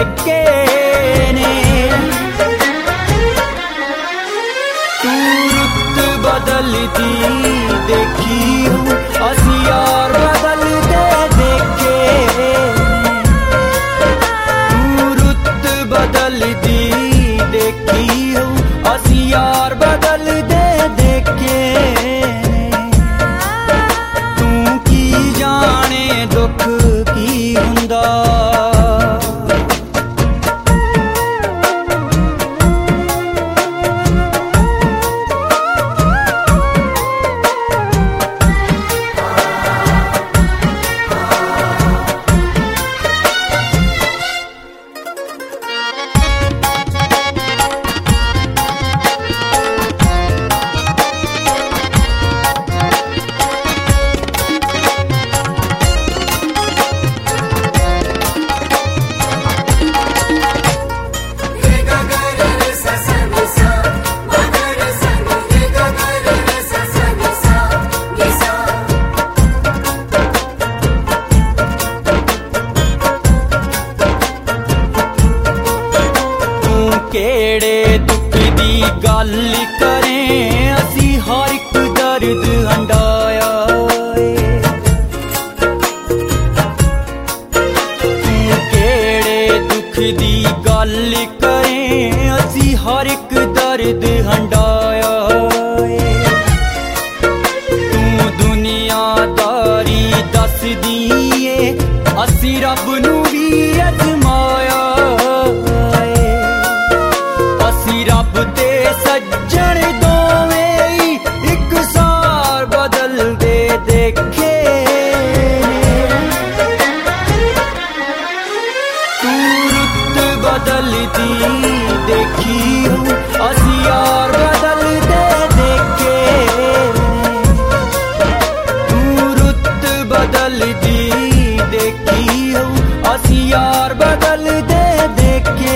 देखे ने। तू रुत बदलती देखी हूँ असी यार बदलते देखे। तू रुत बदलती देखी हूँ असी यार बदलते देखे। तू की जाने दुख की हुंदा। केड़े दुख दी गल करें असी हर एक दर्द हंडाया। केड़े दुख दी गल करें असी हर एक दर्द हंडाया। तू दुनियादारी दस दिए असी रब नू भी अजमाया। रब ते सज्जन दोवें एक सार बदलते देखे। तू रुत बदलती देखी हूँ असी यार बदलते देखे। तू रुत बदलती देखी हूँ असी यार बदलते देखे।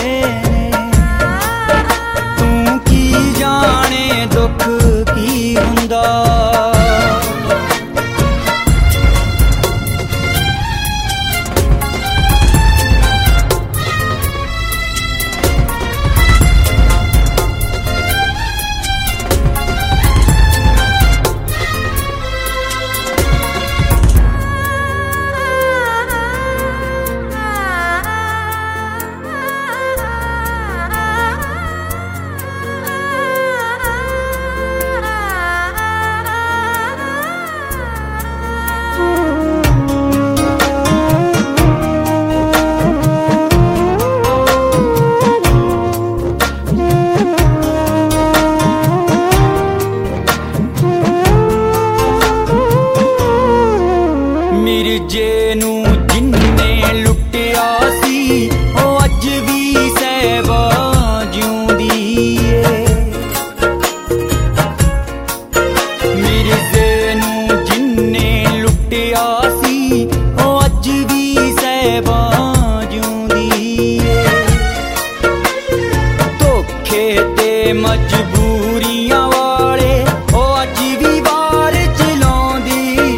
जाने दुख की हुंदा। मिर्जे नू जिन्ने लुटिया सी ओ अज भी सहबा जिउंदी ऐ। मिर्जे नू जिन्ने लुटिया सी ओ अज भी सहबा जिउंदी ऐ। धोखे ते मजबूरियां वाले ओ अज भी वार चलाउंदी।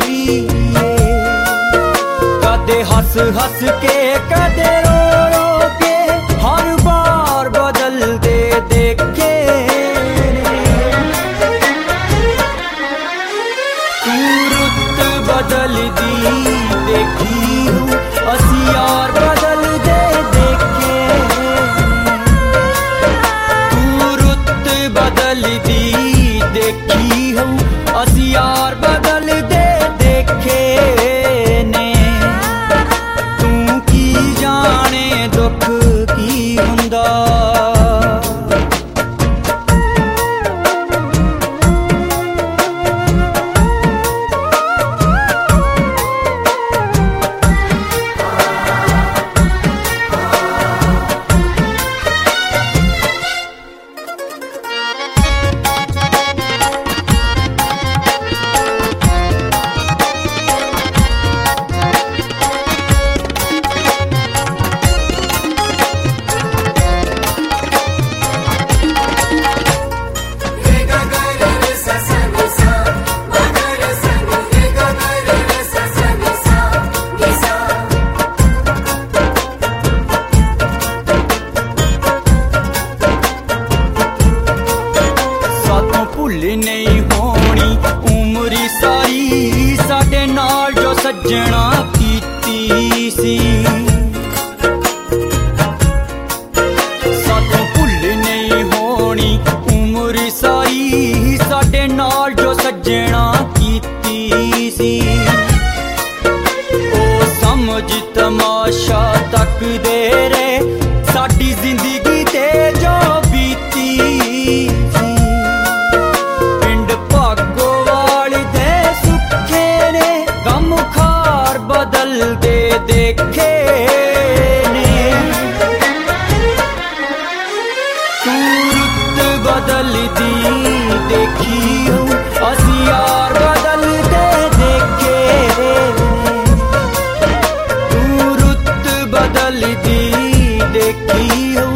कदे हंस हंस के कदे रो रो के हर बार बदलते देखे। तू रुत बदलती देखी हूँ असी यार बदलते देखे। तू रुत बदलती देखी हूँ असी यार बदलते देखे ने। तू दे रे साडी जिंदगी ते जो बीती सी। पिंड भागोवाल दे सुखे ने गम खार बदल दे देखे ने। तू रुत बदलदी देखी हूँ असी यार बदलते देखे। तू रुत बदलदी देखी हूँ